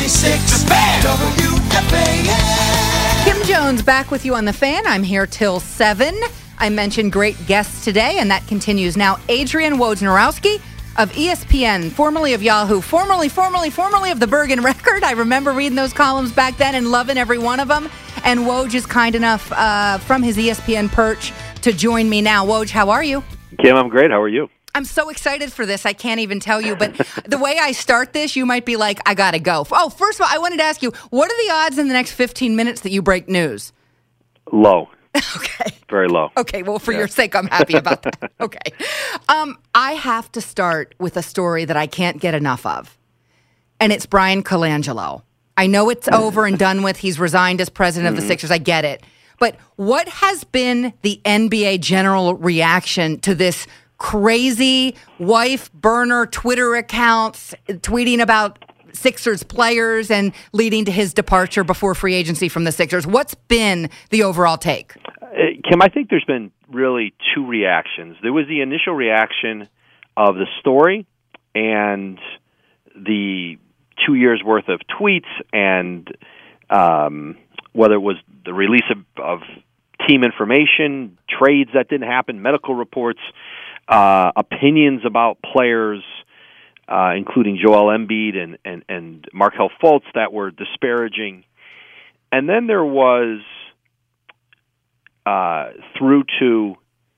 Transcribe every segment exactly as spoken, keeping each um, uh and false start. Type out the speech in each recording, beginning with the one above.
ninety-six, The Fan, W F A N. Kim Jones back with you on The Fan. I'm here till seven. I mentioned great guests today, and that continues now. Adrian Wojnarowski of E S P N, formerly of Yahoo, formerly, formerly, formerly of the Bergen Record. I remember reading those columns back then and loving every one of them. And Woj is kind enough uh, from his E S P N perch to join me now. Woj, how are you? Kim, I'm great. How are you? I'm so excited for this. I can't even tell you. But the way I start this, you might be like, I got to go. Oh, first of all, I wanted to ask you, what are the odds in the next fifteen minutes that you break news? Low. Okay. Very low. Okay, well, for yeah. your sake, I'm happy about that. Okay. Um, I have to start with a story that I can't get enough of, and it's Bryan Colangelo. I know it's over and done with. He's resigned as president mm-hmm. of the Sixers. I get it. But what has been the N B A general reaction to this crazy wife burner Twitter accounts tweeting about Sixers players and leading to his departure before free agency from the Sixers? What's been the overall take? Uh, Kim, I think there's been really two reactions. There was the initial reaction of the story and the two years worth of tweets and um, whether it was the release of, of team information, trades that didn't happen, medical reports, uh, opinions about players, Uh, including Joel Embiid and, and, and Markelle Fultz that were disparaging. And then there was uh, through to,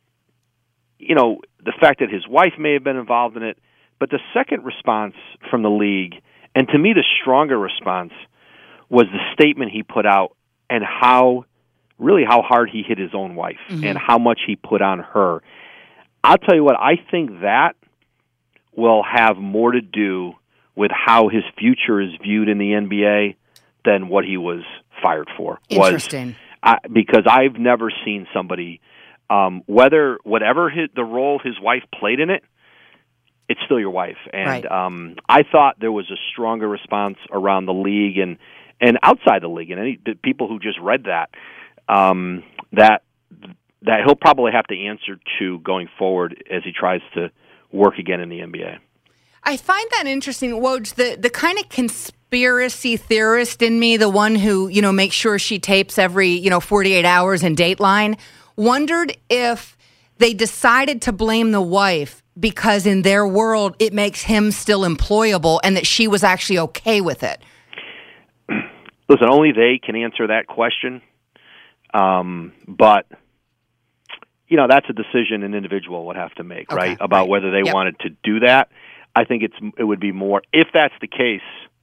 you know, the fact that his wife may have been involved in it. But the second response from the league, and to me the stronger response, was the statement he put out and how, really how hard he hit his own wife mm-hmm. and how much he put on her. I'll tell you what, I think that will have more to do with how his future is viewed in the N B A than what he was fired for. Interesting. Was, I, because I've never seen somebody, um, whether whatever his, the role his wife played in it, it's still your wife. And right. um, I thought there was a stronger response around the league and, and outside the league, and any the people who just read that, um, that that he'll probably have to answer to going forward as he tries to work again in the N B A. I find that interesting, Woj, the, the kind of conspiracy theorist in me, the one who, you know, makes sure she tapes every, you know, forty-eight hours in Dateline, wondered if they decided to blame the wife because in their world it makes him still employable and that she was actually okay with it. Listen, only they can answer that question. Um, but you know, that's a decision an individual would have to make, okay, right? About right. whether they yep. wanted to do that. I think it's it would be more, if that's the case,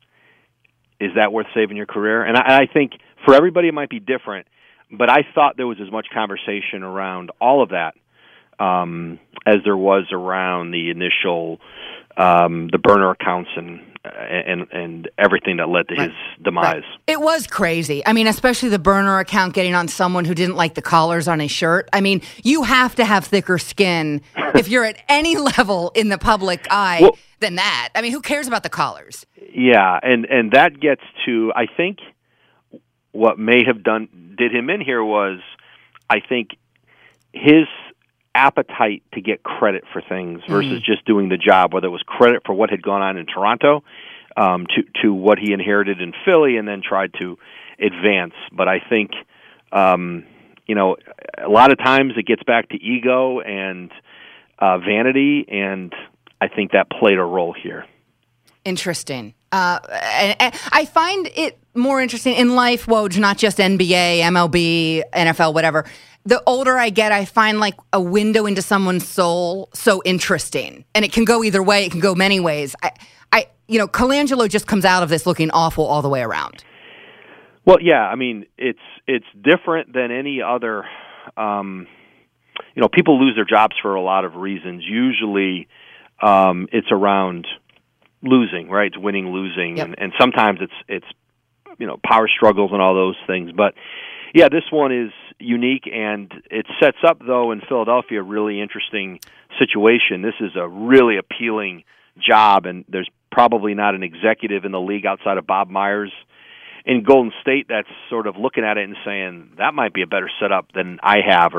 is that worth saving your career? And I, and I think for everybody it might be different, but I thought there was as much conversation around all of that um, as there was around the initial, um, the burner accounts and and and everything that led to right. his demise. Right. It was crazy. I mean, especially the burner account getting on someone who didn't like the collars on his shirt. I mean, you have to have thicker skin if you're at any level in the public eye well, than that. I mean, who cares about the collars? Yeah, and, and that gets to, I think, what may have done did him in here was, I think, his appetite to get credit for things versus mm. just doing the job, whether it was credit for what had gone on in Toronto um, to to what he inherited in Philly and then tried to advance. But I think, um, you know, a lot of times it gets back to ego and uh, vanity, and I think that played a role here. Interesting. Uh, and, and I find it more interesting in life, Woj, not just N B A, M L B, N F L, whatever. The older I get, I find like a window into someone's soul so interesting. And it can go either way. It can go many ways. I, I, you know, Colangelo just comes out of this looking awful all the way around. Well, yeah, I mean, it's it's different than any other, um, you know, people lose their jobs for a lot of reasons. Usually um, it's around losing, right? It's winning, losing. Yep. And, and sometimes it's, it's, you know, power struggles and all those things. But, yeah, this one is unique, and it sets up, though, in Philadelphia, a really interesting situation. This is a really appealing job, and there's probably not an executive in the league outside of Bob Myers in Golden State that's sort of looking at it and saying, that might be a better setup than I have, or, or, or a future potentially of, of ten years of, of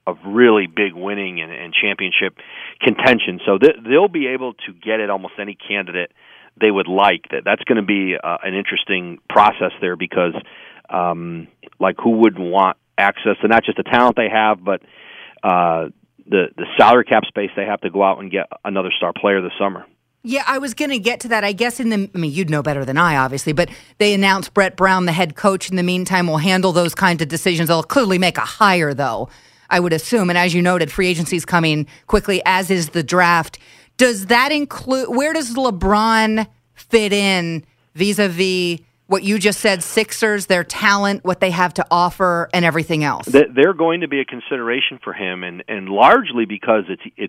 of really big winning and, and championship contention. So th- they'll be able to get at almost any candidate they would like. That That's going to be uh, an interesting process there because, um, like, who wouldn't want access to not just the talent they have, but uh, the the salary cap space they have to go out and get another star player this summer. Yeah, I was going to get to that. I guess in the, I mean, you'd know better than I, obviously, but they announced Brett Brown, the head coach, in the meantime, will handle those kinds of decisions. They'll clearly make a hire, though, I would assume. And as you noted, free agency is coming quickly, as is the draft. Does that include, where does LeBron fit in vis-a-vis what you just said, Sixers, their talent, what they have to offer, and everything else? They're going to be a consideration for him, and, and largely because it's it's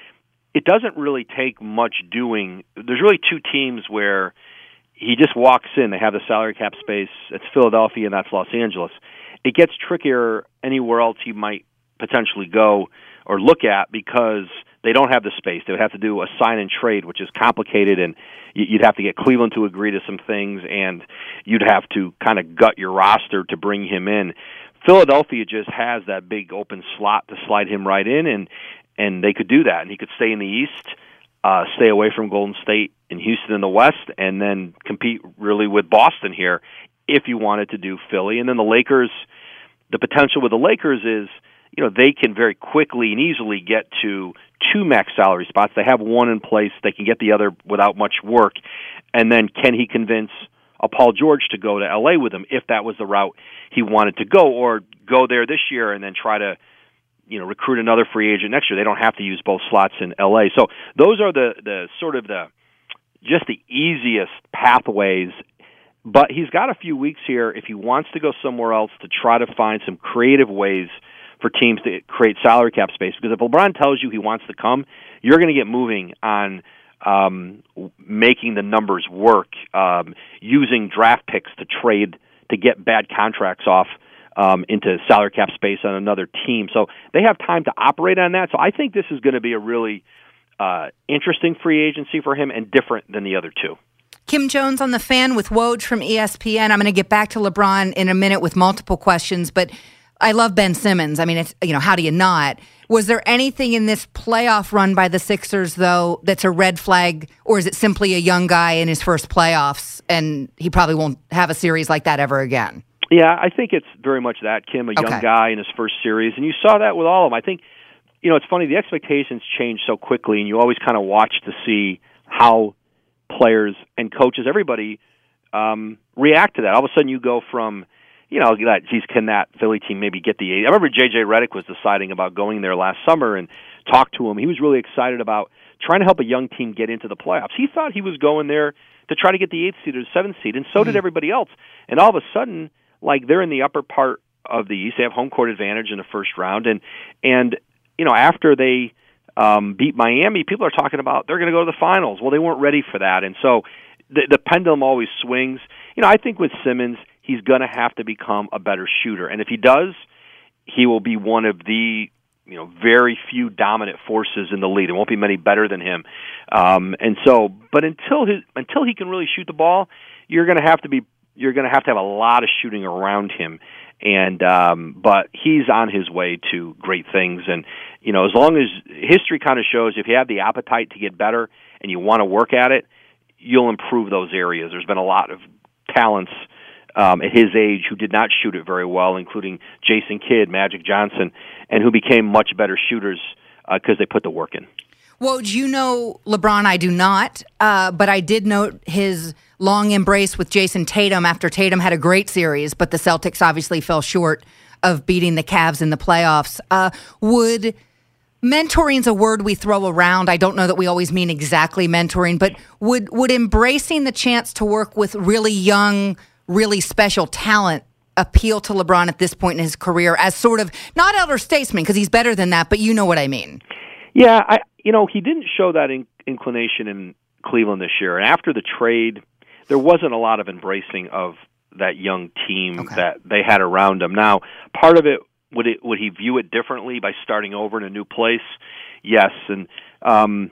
it doesn't really take much doing. There's really two teams where he just walks in. They have the salary cap space. It's Philadelphia, and that's Los Angeles. It gets trickier anywhere else he might potentially go or look at because they don't have the space. They would have to do a sign and trade, which is complicated, and you'd have to get Cleveland to agree to some things, and you'd have to kind of gut your roster to bring him in. Philadelphia just has that big open slot to slide him right in, and and they could do that. And he could stay in the East, uh, stay away from Golden State and Houston in the West, and then compete really with Boston here if you wanted to do Philly. And then the Lakers, the potential with the Lakers is, you know, they can very quickly and easily get to two max salary spots. They have one in place. They can get the other without much work. And then can he convince a Paul George to go to L A with him if that was the route he wanted to go, or go there this year and then try to, you know, recruit another free agent next year? They don't have to use both slots in L A. So those are the, the sort of the just the easiest pathways. But he's got a few weeks here if he wants to go somewhere else to try to find some creative ways for teams to create salary cap space. Because if LeBron tells you he wants to come, you're going to get moving on um, making the numbers work, um, using draft picks to trade to get bad contracts off um, into salary cap space on another team. So they have time to operate on that. So I think this is going to be a really uh, interesting free agency for him and different than the other two. Kim Jones on The Fan with Woj from E S P N. I'm going to get back to LeBron in a minute with multiple questions, but I love Ben Simmons. I mean, it's, you know, how do you not? Was there anything in this playoff run by the Sixers, though, that's a red flag, or is it simply a young guy in his first playoffs, and he probably won't have a series like that ever again? Yeah, I think it's very much that, Kim, a young Okay. guy in his first series, and you saw that with all of them. I think, you know, it's funny, the expectations change so quickly, and you always kind of watch to see how players and coaches, everybody, um, react to that. All of a sudden you go from, you know, that, geez, can that Philly team maybe get the eight? I remember J J Redick was deciding about going there last summer and talked to him. He was really excited about trying to help a young team get into the playoffs. He thought he was going there to try to get the eighth seed or the seventh seed, and so mm-hmm. did everybody else. And all of a sudden, like, they're in the upper part of the East. They have home court advantage in the first round. And, and you know, after they um, beat Miami, people are talking about they're going to go to the finals. Well, they weren't ready for that. And so the, the pendulum always swings. You know, I think with Simmons, he's going to have to become a better shooter. And if he does, he will be one of the, you know, very few dominant forces in the league. There won't be many better than him. Um, and so, but until his, until he can really shoot the ball, you're going to have to be, you're going to have to have a lot of shooting around him. And, um, but he's on his way to great things. And, you know, as long as history kind of shows, if you have the appetite to get better and you want to work at it, you'll improve those areas. There's been a lot of talents Um, at his age who did not shoot it very well, including Jason Kidd, Magic Johnson, and who became much better shooters because uh, they put the work in. Woj, you know LeBron, I do not, uh, but I did note his long embrace with Jason Tatum after Tatum had a great series, but the Celtics obviously fell short of beating the Cavs in the playoffs. Uh, would mentoring's a word we throw around. I don't know that we always mean exactly mentoring, but would would embracing the chance to work with really young, really special talent appeal to LeBron at this point in his career as sort of, not elder statesman, because he's better than that, but you know what I mean? Yeah, I, you know, he didn't show that in, inclination in Cleveland this year. And after the trade, there wasn't a lot of embracing of that young team okay. that they had around him. Now, part of it, would it would he view it differently by starting over in a new place? Yes. And um,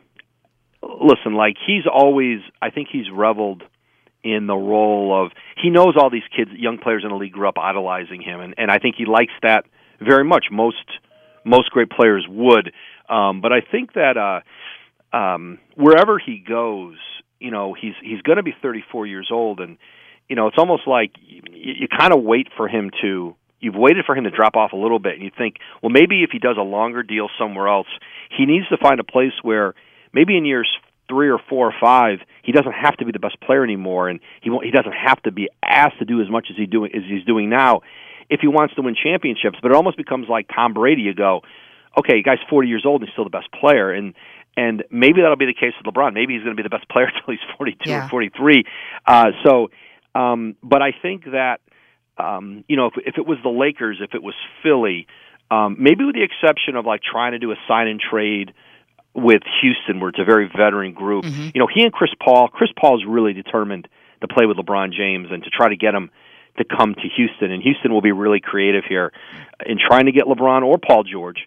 listen, like, he's always, I think he's reveled in the role of, he knows all these kids, young players in the league grew up idolizing him, and, and I think he likes that very much. Most most great players would. Um, but I think that uh, um, wherever he goes, you know, he's he's going to be thirty-four years old, and you know, it's almost like you, you kind of wait for him to. You've waited for him to drop off a little bit, and you think, well, maybe if he does a longer deal somewhere else, he needs to find a place where maybe in years three or four or five, he doesn't have to be the best player anymore, and he won't, he doesn't have to be asked to do as much as he doing as he's doing now if he wants to win championships. But it almost becomes like Tom Brady. You go, okay, the guy's forty years old and he's still the best player, and and maybe that'll be the case with LeBron. Maybe he's going to be the best player until he's forty-two yeah. or forty-three. Uh, so, um, but I think that. Um, you know, if, if it was the Lakers, if it was Philly, um, maybe with the exception of like trying to do a sign and trade with Houston, where it's a very veteran group. Mm-hmm. You know, he and Chris Paul. Chris Paul is really determined to play with LeBron James and to try to get him to come to Houston. And Houston will be really creative here in trying to get LeBron or Paul George.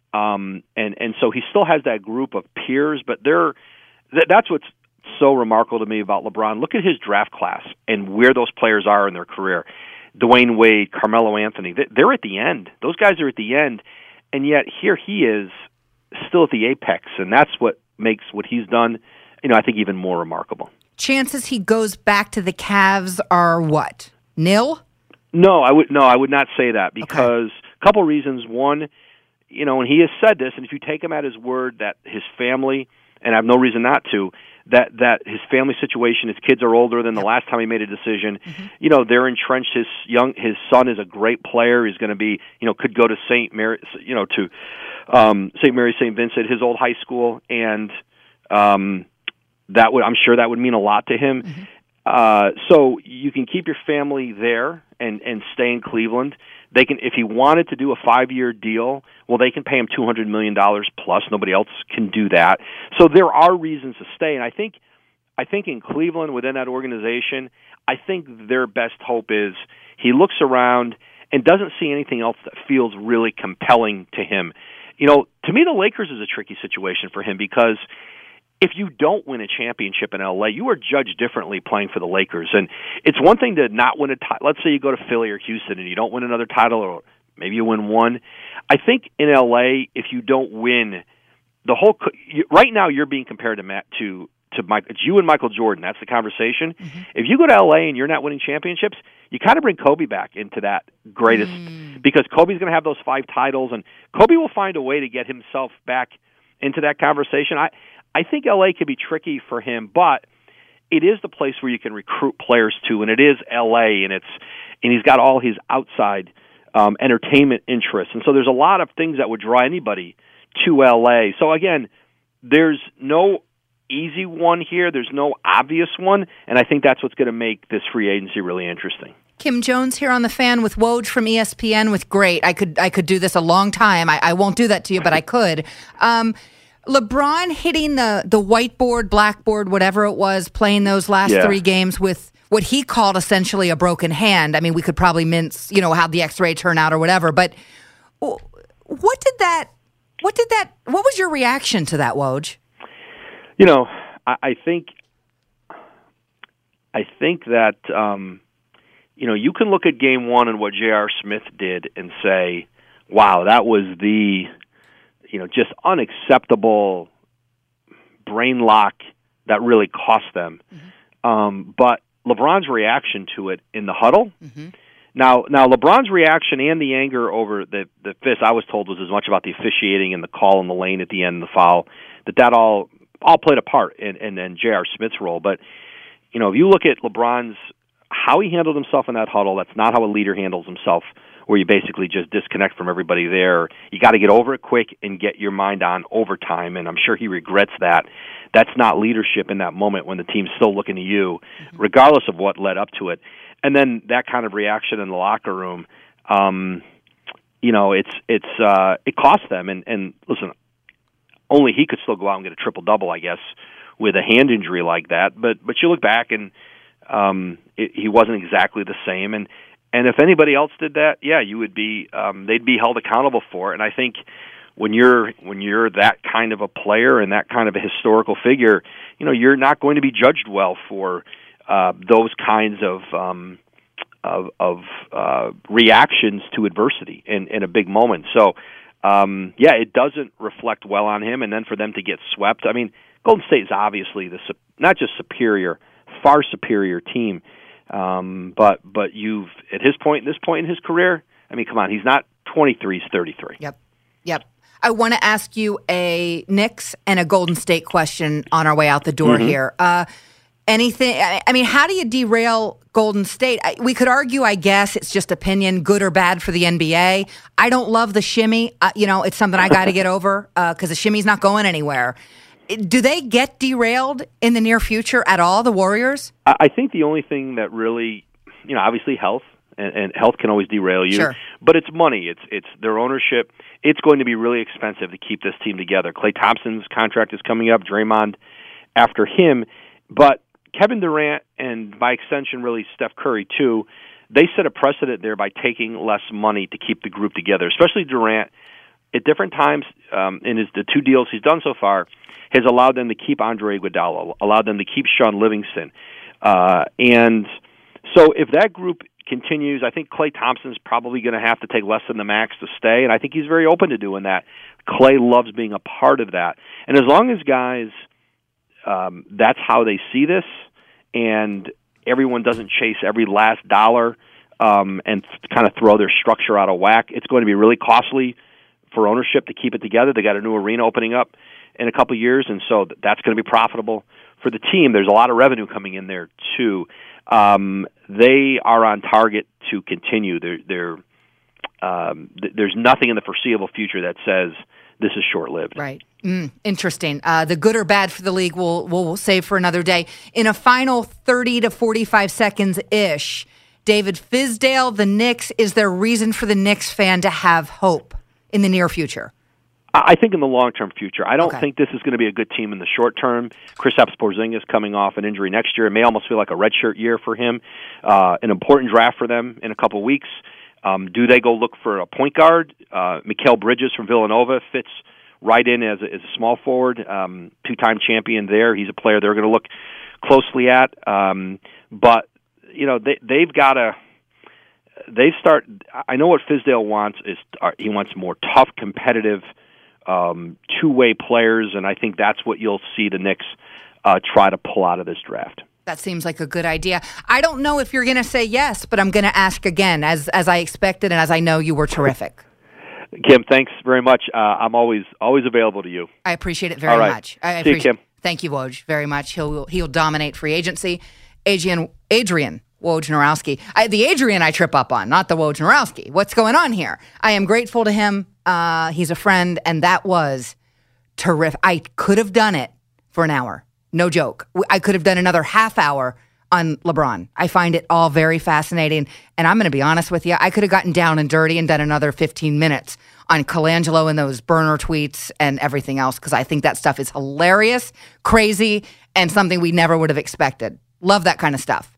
Um, and and so he still has that group of peers, but they're th- that's what's so remarkable to me about LeBron. Look at his draft class and where those players are in their career. Dwayne Wade, Carmelo Anthony, they're at the end. Those guys are at the end, and yet here he is still at the apex, and that's what makes what he's done, you know, I think even more remarkable. Chances he goes back to the Cavs are what? Nil? No, I would no, I would not say that because okay. a couple reasons. One, you know, and he has said this, and if you take him at his word that his family, and I have no reason not to, that that his family situation, his kids are older than the last time he made a decision. Mm-hmm. You know, they're entrenched. His young, his son is a great player. He's going to be, you know, could go to Saint Mary, you know, to um, Saint Mary, Saint Vincent, his old high school, and um, that would, I'm sure, that would mean a lot to him. Mm-hmm. Uh, so you can keep your family there and and stay in Cleveland. They can, if he wanted to do a five-year deal, well, they can pay him two hundred million dollars plus. Nobody else can do that. So there are reasons to stay, and I think, I think in Cleveland, within that organization, I think their best hope is he looks around and doesn't see anything else that feels really compelling to him. You know, to me, the Lakers is a tricky situation for him because if you don't win a championship in L A, you are judged differently playing for the Lakers. And it's one thing to not win a title. Let's say you go to Philly or Houston and you don't win another title, or maybe you win one. I think in L A, if you don't win, the whole right now you're being compared to Matt to to Mike. It's you and Michael Jordan. That's the conversation. Mm-hmm. If you go to L A and you're not winning championships, you kind of bring Kobe back into that greatest mm. because Kobe's going to have those five titles, and Kobe will find a way to get himself back into that conversation. I. I think L A could be tricky for him, but it is the place where you can recruit players to, and it is L A, and it's and he's got all his outside um, entertainment interests, and so there's a lot of things that would draw anybody to L A. So again, there's no easy one here, there's no obvious one, and I think that's what's going to make this free agency really interesting. Kim Jones here on The Fan with Woj from E S P N with great. I could I could do this a long time. I, I won't do that to you, but I could. Um, LeBron hitting the, the whiteboard, blackboard, whatever it was, playing those last yeah. three games with what he called essentially a broken hand. I mean, we could probably mince, you know, how the X-ray turned out or whatever. But what did that? What did that? What was your reaction to that, Woj? You know, I, I think, I think that um, you know, you can look at Game One and what J R. Smith did and say, "Wow, that was the." You know, just unacceptable brain lock that really cost them. Mm-hmm. Um, but LeBron's reaction to it in the huddle. Mm-hmm. Now, now LeBron's reaction and the anger over the the fist, I was told, was as much about the officiating and the call in the lane at the end, the foul, that that all all played a part in in, in J R. Smith's role. But you know, if you look at LeBron's how he handled himself in that huddle, that's not how a leader handles himself, where you basically just disconnect from everybody there. You got to get over it quick and get your mind on overtime, and I'm sure he regrets that. That's not leadership in that moment when the team's still looking to you, mm-hmm. regardless of what led up to it. And then that kind of reaction in the locker room, um, you know, it's it's uh, it cost them. And, and listen, only he could still go out and get a triple-double, I guess, with a hand injury like that. But but you look back, and um, it, he wasn't exactly the same. And And if anybody else did that, yeah, you would be. Um, they'd be held accountable for it. And I think when you're when you're that kind of a player and that kind of a historical figure, you know, you're not going to be judged well for uh, those kinds of um, of, of uh, reactions to adversity in, in a big moment. So um, yeah, it doesn't reflect well on him. And then for them to get swept, I mean, Golden State is obviously the not just superior, far superior team. Um, but but you've at his point, this point in his career, I mean, come on, he's not twenty-three, he's thirty-three. Yep, yep. I want to ask you a Knicks and a Golden State question on our way out the door mm-hmm. here. Uh, anything? I mean, how do you derail Golden State? I, we could argue, I guess, it's just opinion, good or bad for the N B A. I don't love the shimmy. Uh, you know, it's something I got to get over because uh, the shimmy's not going anywhere. Do they get derailed in the near future at all, the Warriors? I think the only thing that really, you know, obviously health, and, and health can always derail you. Sure. But it's money. It's it's their ownership. It's going to be really expensive to keep this team together. Klay Thompson's contract is coming up. Draymond after him. But Kevin Durant and, by extension, really Steph Curry, too, they set a precedent there by taking less money to keep the group together, especially Durant. At different times um, in his the two deals he's done so far, has allowed them to keep Andre Iguodala, allowed them to keep Sean Livingston. Uh, and so if that group continues, I think Klay Thompson's probably going to have to take less than the max to stay, and I think he's very open to doing that. Klay loves being a part of that. And as long as guys, um, that's how they see this, and everyone doesn't chase every last dollar um, and kind of throw their structure out of whack, it's going to be really costly for ownership to keep it together. They got a new arena opening up in a couple of years, and so that's going to be profitable for the team. There's a lot of revenue coming in there, too. Um, they are on target to continue. They're, they're, um, th- there's nothing in the foreseeable future that says this is short-lived. Right. Mm, interesting. Uh, the good or bad for the league we'll, we'll save for another day. In a final thirty to forty-five seconds-ish, David Fizdale, the Knicks, is there reason for the Knicks fan to have hope in the near future? I think in the long-term future. I don't okay. think this is going to be a good team in the short term. Kristaps Porzingis coming off an injury next year. It may almost feel like a redshirt year for him. Uh, an important draft for them in a couple of weeks. Um, do they go look for a point guard? Uh, Mikal Bridges from Villanova fits right in as a, as a small forward, um, two-time champion there. He's a player they're going to look closely at. Um, but, you know, they, they've got to... They start. I know what Fizdale wants is uh, he wants more tough, competitive, um, two-way players, and I think that's what you'll see the Knicks uh, try to pull out of this draft. That seems like a good idea. I don't know if you're going to say yes, but I'm going to ask again, as as I expected, and as I know you were terrific. Kim, thanks very much. Uh, I'm always always available to you. I appreciate it very All right. much. I See appreciate, you, Kim. Thank you, Woj, very much. He'll he'll dominate free agency. Adrian Adrian. Wojnarowski. I, the Adrian I trip up on, not the Wojnarowski. What's going on here? I am grateful to him. Uh, he's a friend, and that was terrific. I could have done it for an hour. No joke. I could have done another half hour on LeBron. I find it all very fascinating, and I'm going to be honest with you. I could have gotten down and dirty and done another fifteen minutes on Colangelo and those burner tweets and everything else, because I think that stuff is hilarious, crazy, and something we never would have expected. Love that kind of stuff.